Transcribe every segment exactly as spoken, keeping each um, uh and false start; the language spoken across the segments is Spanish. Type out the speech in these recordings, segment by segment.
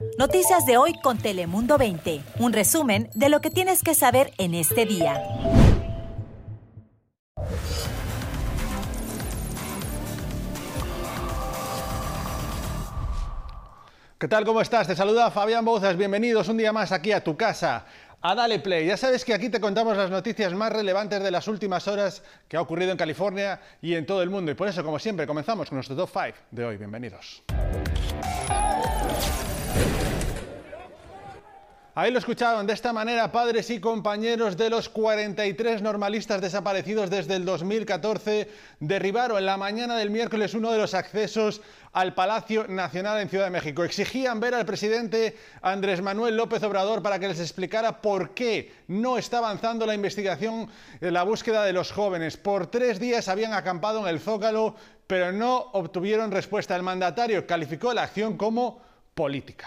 Noticias de hoy con Telemundo veinte. Un resumen de lo que tienes que saber en este día. ¿Qué tal? ¿Cómo estás? Te saluda Fabián Bouzas. Bienvenidos un día más aquí a tu casa, a Dale Play. Ya sabes que aquí te contamos las noticias más relevantes de las últimas horas que ha ocurrido en California y en todo el mundo. Y por eso, como siempre, comenzamos con nuestro top cinco de hoy. Bienvenidos. Ahí lo escucharon. De esta manera, padres y compañeros de los cuarenta y tres normalistas desaparecidos desde el dos mil catorce derribaron en la mañana del miércoles uno de los accesos al Palacio Nacional en Ciudad de México. Exigían ver al presidente Andrés Manuel López Obrador para que les explicara por qué no está avanzando la investigación de la búsqueda de los jóvenes. Por tres días habían acampado en el Zócalo, pero no obtuvieron respuesta. El mandatario calificó la acción como política.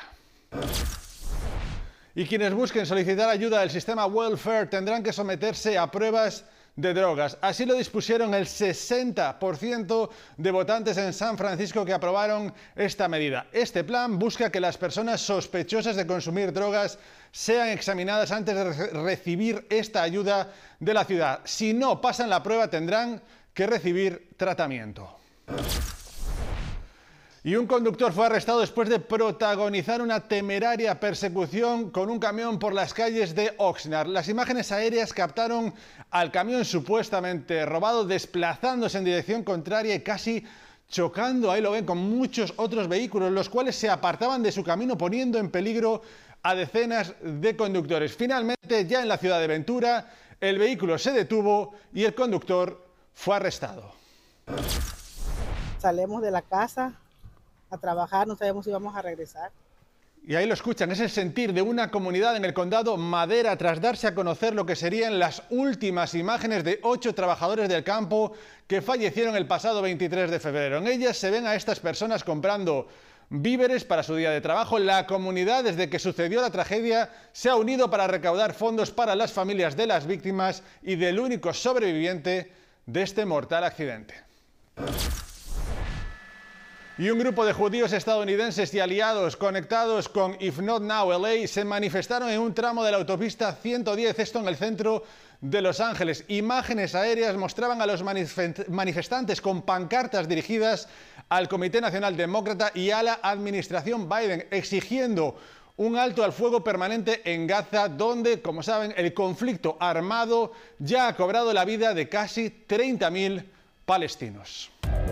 Y quienes busquen solicitar ayuda del sistema welfare tendrán que someterse a pruebas de drogas. Así lo dispusieron el sesenta por ciento de votantes en San Francisco que aprobaron esta medida. Este plan busca que las personas sospechosas de consumir drogas sean examinadas antes de re- recibir esta ayuda de la ciudad. Si no pasan la prueba, tendrán que recibir tratamiento. Y un conductor fue arrestado después de protagonizar una temeraria persecución con un camión por las calles de Oxnard. Las imágenes aéreas captaron al camión supuestamente robado desplazándose en dirección contraria y casi chocando, ahí lo ven, con muchos otros vehículos, los cuales se apartaban de su camino poniendo en peligro a decenas de conductores. Finalmente, ya en la ciudad de Ventura, el vehículo se detuvo y el conductor fue arrestado. Salimos de la casa a trabajar, no sabemos si vamos a regresar. Y ahí lo escuchan, es el sentir de una comunidad en el condado Madera tras darse a conocer lo que serían las últimas imágenes de ocho trabajadores del campo que fallecieron el pasado veintitrés de febrero. En ellas se ven a estas personas comprando víveres para su día de trabajo. La comunidad, desde que sucedió la tragedia, se ha unido para recaudar fondos para las familias de las víctimas y del único sobreviviente de este mortal accidente. Y un grupo de judíos estadounidenses y aliados conectados con If Not Now L A se manifestaron en un tramo de la autopista ciento diez, esto en el centro de Los Ángeles. Imágenes aéreas mostraban a los manifestantes con pancartas dirigidas al Comité Nacional Demócrata y a la administración Biden, exigiendo un alto al fuego permanente en Gaza, donde, como saben, el conflicto armado ya ha cobrado la vida de casi treinta mil palestinos.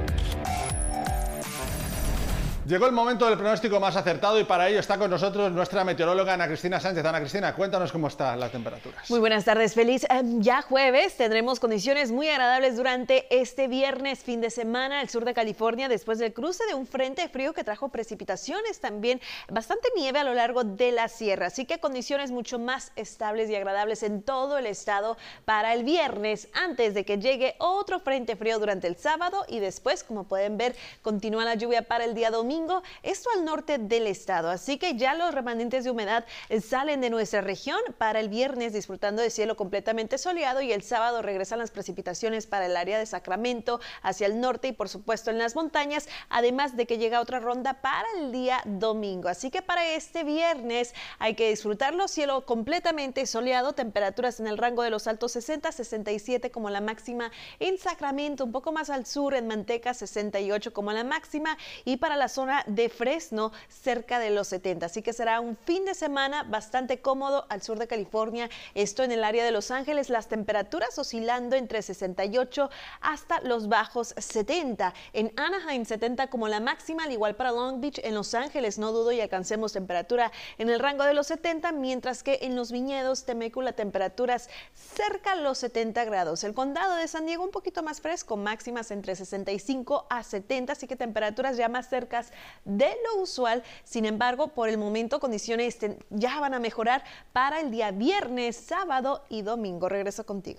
Llegó el momento del pronóstico más acertado y para ello está con nosotros nuestra meteoróloga Ana Cristina Sánchez. Ana Cristina, cuéntanos cómo están las temperaturas. Muy buenas tardes, feliz um, ya jueves. Tendremos condiciones muy agradables durante este viernes, fin de semana, al sur de California, después del cruce de un frente frío que trajo precipitaciones, también bastante nieve a lo largo de la sierra. Así que condiciones mucho más estables y agradables en todo el estado para el viernes, antes de que llegue otro frente frío durante el sábado y después, como pueden ver, continúa la lluvia para el día domingo. Esto al norte del estado, así que ya los remanentes de humedad salen de nuestra región para el viernes, disfrutando de cielo completamente soleado, y el sábado regresan las precipitaciones para el área de Sacramento, hacia el norte y por supuesto en las montañas, además de que llega otra ronda para el día domingo. Así que para este viernes hay que disfrutarlo, cielo completamente soleado, temperaturas en el rango de los altos sesenta, sesenta y siete como la máxima en Sacramento, un poco más al sur en Manteca, sesenta y ocho como la máxima, y para la zona de Fresno cerca de los setenta, así que será un fin de semana bastante cómodo al sur de California. Esto en el área de Los Ángeles, las temperaturas oscilando entre sesenta y ocho hasta los bajos setenta. En Anaheim setenta como la máxima, al igual para Long Beach. En Los Ángeles no dudo y alcancemos temperatura en el rango de los setenta, mientras que en Los Viñedos, Temecula, temperaturas cerca a los setenta grados. El condado de San Diego un poquito más fresco, máximas entre sesenta y cinco a setenta, así que temperaturas ya más cercas de lo usual. Sin embargo, por el momento condiciones ya van a mejorar para el día viernes, sábado y domingo. Regreso contigo.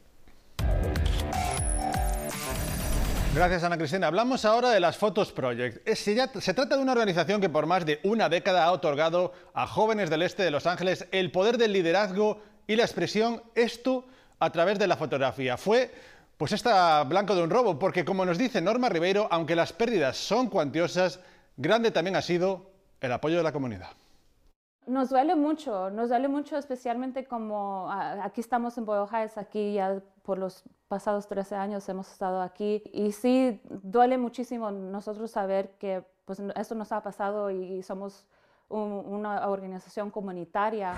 Gracias, Ana Cristina. Hablamos ahora de las Photos Project. Se trata de una organización que por más de una década ha otorgado a jóvenes del este de Los Ángeles el poder del liderazgo y la expresión, esto a través de la fotografía. Fue pues está blanco de un robo, porque como nos dice Norma Ribeiro, aunque las pérdidas son cuantiosas, grande también ha sido el apoyo de la comunidad. Nos duele mucho, nos duele mucho especialmente como uh, aquí estamos en Boyle Heights, aquí ya por los pasados trece años hemos estado aquí y sí duele muchísimo nosotros saber que pues, esto nos ha pasado y somos un, una organización comunitaria.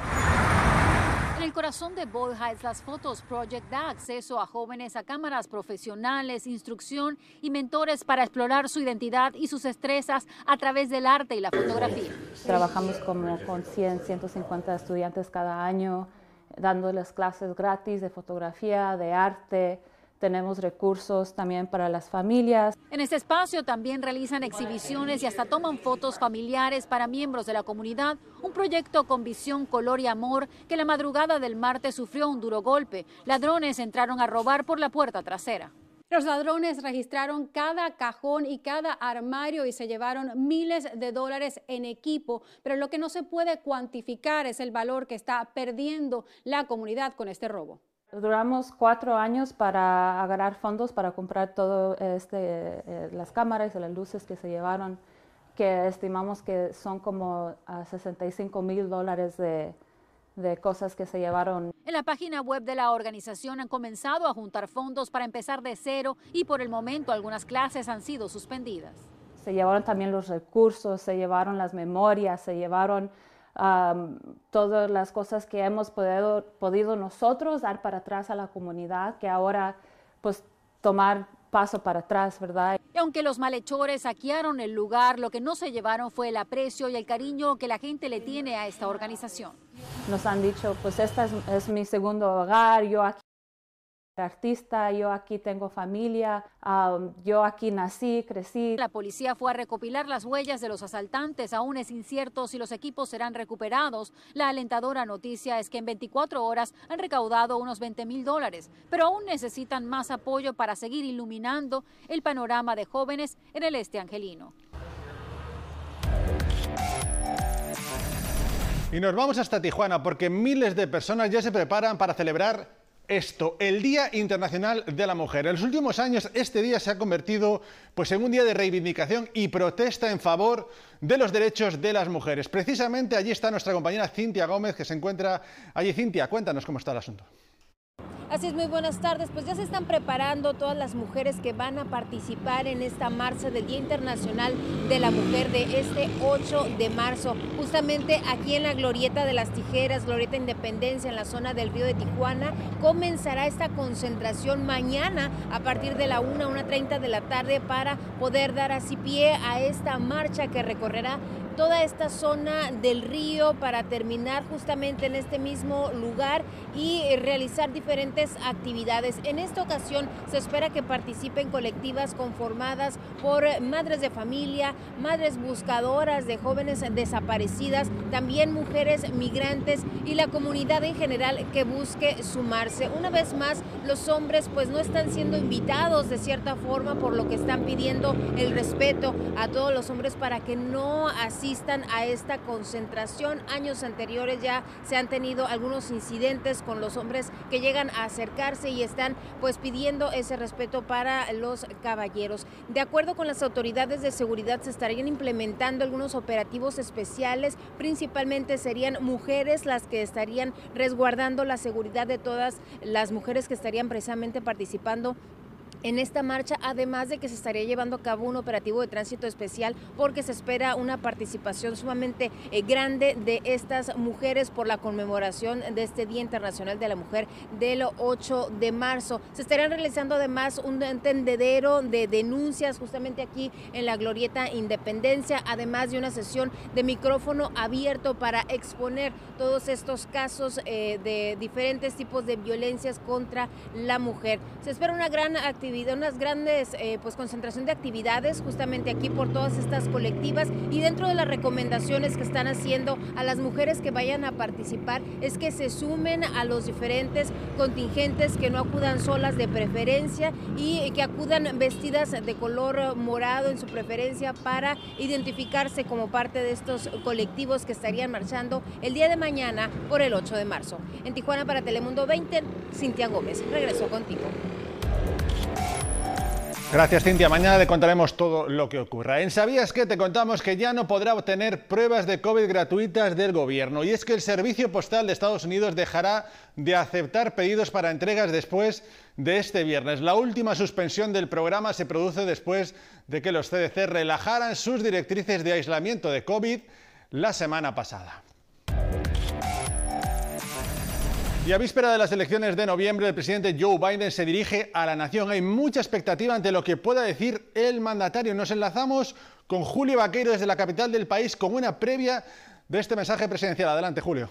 En el corazón de Boyle Heights, las Photos Project da acceso a jóvenes a cámaras profesionales, instrucción y mentores para explorar su identidad y sus destrezas a través del arte y la fotografía. Trabajamos como con cien, ciento cincuenta estudiantes cada año, dándoles clases gratis de fotografía, de arte. Tenemos recursos también para las familias. En este espacio también realizan exhibiciones y hasta toman fotos familiares para miembros de la comunidad, un proyecto con visión, color y amor que la madrugada del martes sufrió un duro golpe. Ladrones entraron a robar por la puerta trasera. Los ladrones registraron cada cajón y cada armario y se llevaron miles de dólares en equipo, pero lo que no se puede cuantificar es el valor que está perdiendo la comunidad con este robo. Duramos cuatro años para agarrar fondos para comprar todo este, eh, las cámaras y las luces que se llevaron, que estimamos que son como a sesenta y cinco mil dólares de, de cosas que se llevaron. En la página web de la organización han comenzado a juntar fondos para empezar de cero y por el momento algunas clases han sido suspendidas. Se llevaron también los recursos, se llevaron las memorias, se llevaron Um, todas las cosas que hemos podido, podido nosotros dar para atrás a la comunidad, que ahora pues tomar paso para atrás, ¿verdad? Y aunque los malhechores saquearon el lugar, lo que no se llevaron fue el aprecio y el cariño que la gente le tiene a esta organización. Nos han dicho, pues esta es, es mi segundo hogar, yo aquí artista, yo aquí tengo familia, um, yo aquí nací, crecí. La policía fue a recopilar las huellas de los asaltantes. Aún es incierto si los equipos serán recuperados. La alentadora noticia es que en veinticuatro horas han recaudado unos veinte mil dólares, pero aún necesitan más apoyo para seguir iluminando el panorama de jóvenes en el este angelino. Y nos vamos hasta Tijuana porque miles de personas ya se preparan para celebrar esto, el Día Internacional de la Mujer. En los últimos años este día se ha convertido pues, en un día de reivindicación y protesta en favor de los derechos de las mujeres. Precisamente allí está nuestra compañera Cintia Gómez, que se encuentra allí. Cintia, cuéntanos cómo está el asunto. Así es, muy buenas tardes. Pues ya se están preparando todas las mujeres que van a participar en esta marcha del Día Internacional de la Mujer de este ocho de marzo. Justamente aquí en la Glorieta de las Tijeras, Glorieta Independencia, en la zona del Río de Tijuana, comenzará esta concentración mañana a partir de la una, una treinta de la tarde para poder dar así pie a esta marcha que recorrerá toda esta zona del río para terminar justamente en este mismo lugar y realizar diferentes actividades. En esta ocasión se espera que participen colectivas conformadas por madres de familia, madres buscadoras de jóvenes desaparecidas, también mujeres migrantes y la comunidad en general que busque sumarse. Una vez más, los hombres pues no están siendo invitados de cierta forma, por lo que están pidiendo el respeto a todos los hombres para que no asistan a esta concentración. Años anteriores ya se han tenido algunos incidentes con los hombres que llegan a acercarse y están pues pidiendo ese respeto para los caballeros. De acuerdo con las autoridades de seguridad, se estarían implementando algunos operativos especiales, principalmente serían mujeres las que estarían resguardando la seguridad de todas las mujeres que estarían precisamente participando en esta marcha, además de que se estaría llevando a cabo un operativo de tránsito especial porque se espera una participación sumamente eh, grande de estas mujeres por la conmemoración de este Día Internacional de la Mujer del ocho de marzo. Se estarían realizando además un tendedero de denuncias justamente aquí en la Glorieta Independencia, además de una sesión de micrófono abierto para exponer todos estos casos eh, de diferentes tipos de violencias contra la mujer. Se espera una gran actividad, unas grandes eh, pues concentración de actividades justamente aquí por todas estas colectivas, y dentro de las recomendaciones que están haciendo a las mujeres que vayan a participar es que se sumen a los diferentes contingentes, que no acudan solas de preferencia y que acudan vestidas de color morado en su preferencia para identificarse como parte de estos colectivos que estarían marchando el día de mañana por el ocho de marzo. En Tijuana para Telemundo veinte, Cintia Gómez. Regreso contigo. Gracias, Cintia. Mañana le contaremos todo lo que ocurra. En ¿Sabías qué? Te contamos que ya no podrá obtener pruebas de COVID gratuitas del gobierno. Y es que el Servicio Postal de Estados Unidos dejará de aceptar pedidos para entregas después de este viernes. La última suspensión del programa se produce después de que los C D C relajaran sus directrices de aislamiento de COVID la semana pasada. Y a víspera de las elecciones de noviembre, el presidente Joe Biden se dirige a la nación. Hay mucha expectativa ante lo que pueda decir el mandatario. Nos enlazamos con Julio Vaqueiro desde la capital del país con una previa de este mensaje presidencial. Adelante, Julio.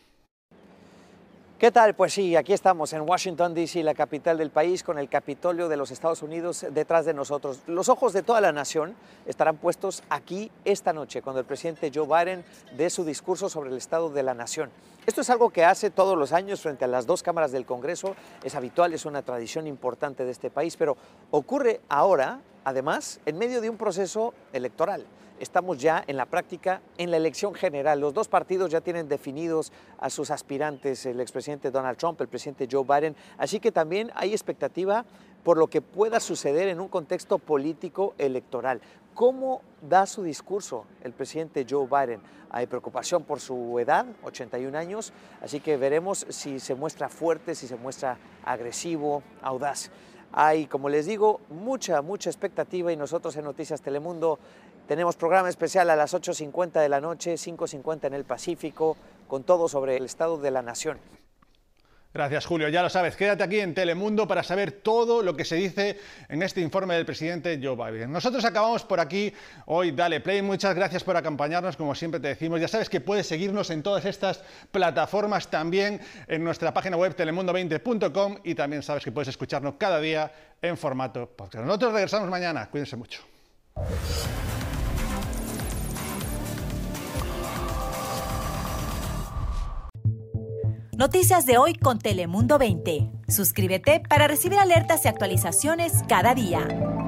¿Qué tal? Pues sí, aquí estamos en Washington, D C, la capital del país, con el Capitolio de los Estados Unidos detrás de nosotros. Los ojos de toda la nación estarán puestos aquí esta noche, cuando el presidente Joe Biden dé su discurso sobre el estado de la nación. Esto es algo que hace todos los años frente a las dos cámaras del Congreso. Es habitual, es una tradición importante de este país, pero ocurre ahora, además, en medio de un proceso electoral. Estamos ya en la práctica en la elección general. Los dos partidos ya tienen definidos a sus aspirantes, el expresidente Donald Trump, el presidente Joe Biden. Así que también hay expectativa por lo que pueda suceder en un contexto político electoral. ¿Cómo da su discurso el presidente Joe Biden? Hay preocupación por su edad, ochenta y un años, así que veremos si se muestra fuerte, si se muestra agresivo, audaz. Hay, como les digo, mucha, mucha expectativa y nosotros en Noticias Telemundo tenemos programa especial a las ocho cincuenta de la noche, cinco cincuenta en el Pacífico, con todo sobre el estado de la nación. Gracias, Julio. Ya lo sabes, quédate aquí en Telemundo para saber todo lo que se dice en este informe del presidente Joe Biden. Nosotros acabamos por aquí hoy. Dale play. Muchas gracias por acompañarnos, como siempre te decimos. Ya sabes que puedes seguirnos en todas estas plataformas, también en nuestra página web telemundo veinte punto com, y también sabes que puedes escucharnos cada día en formato podcast. Nosotros regresamos mañana. Cuídense mucho. Noticias de hoy con Telemundo veinte. Suscríbete para recibir alertas y actualizaciones cada día.